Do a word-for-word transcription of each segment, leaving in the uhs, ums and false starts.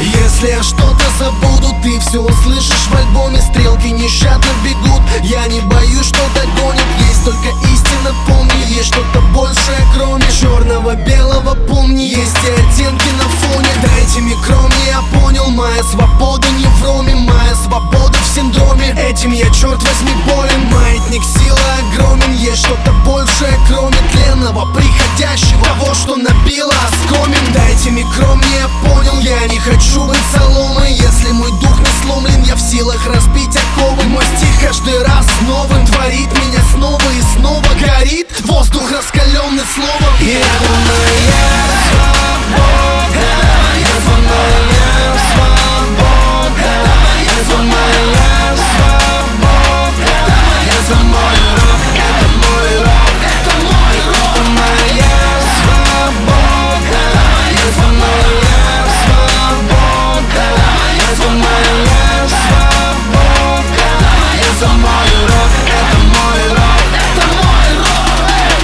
Если я что-то забуду, ты все услышишь в альбоме. Стрелки нещадно бегут, я не боюсь, что догонят. Есть только истина, помни, есть что-то большее, кроме черного, белого, помни. Есть и оттенки на фоне. Дайте микро мне, я понял, моя свобода не в роме, моя свобода в синдроме. Этим я, черт возьми, болен. Маятник силы огромен, есть что-то большее, кроме тленного, приходящего, того, что набило оскомин. Дайте микро мне, я понял, я не хочу быть соломой. Если мой дух не сломлен, я в силах разбить оковы. Мой стих каждый раз новым творит меня снова и снова. Горит воздух, раскаленный словом. И это моя свобода, это моя свобода, это моя свобода, это мой рок, это мой рок, это мой рок, это моя свобода, это моя свобода, это моя свобода, это мой рок, это мой рок, это мой рок.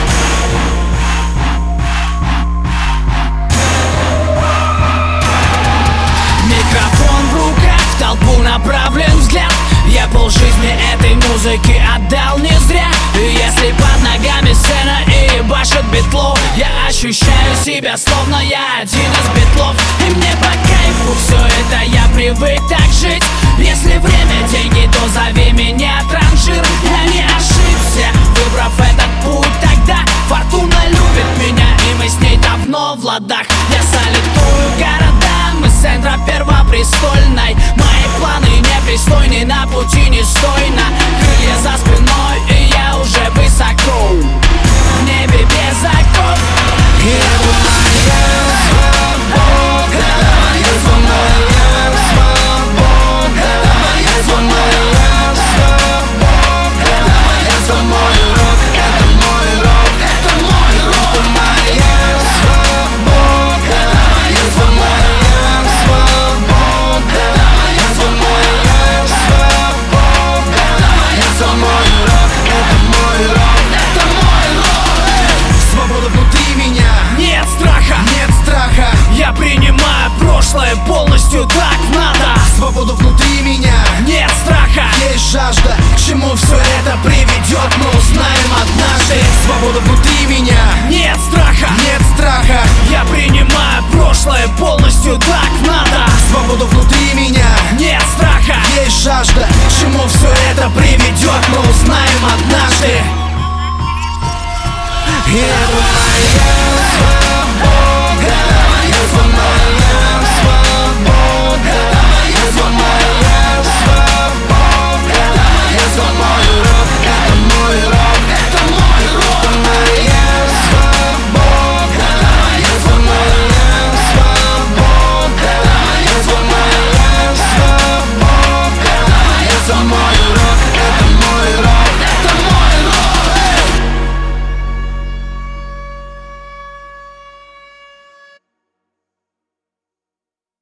Микрофон в руках, в толпу направлен взгляд. Я полжизни этой музыки отдал не зря. И если под ногами сцена и башит битло, я ощущаю себя, словно я один из битлов. И мне по кайфу все это, я привык так жить. Если время деньги, то зови меня транжир. Я не ошибся, выбрав этот путь тогда. Фортуна любит меня, и мы с ней давно в ладах. Я салютую городам из центра Первопрестольной. Мои планы непристойны, на пути не стойно. Крылья за спиной, и я уже высоко в небе без оков. И это моя свобода, это моя свобода, это моя свобода, это мой рок, это мой рок, это мой рок, это моя свобода, это моя свобода, это моя свобода, это мой рок, это мой рок, это мой рок. Свобода внутри меня, Нет страха, нет страха. я принимаю прошлое полностью так в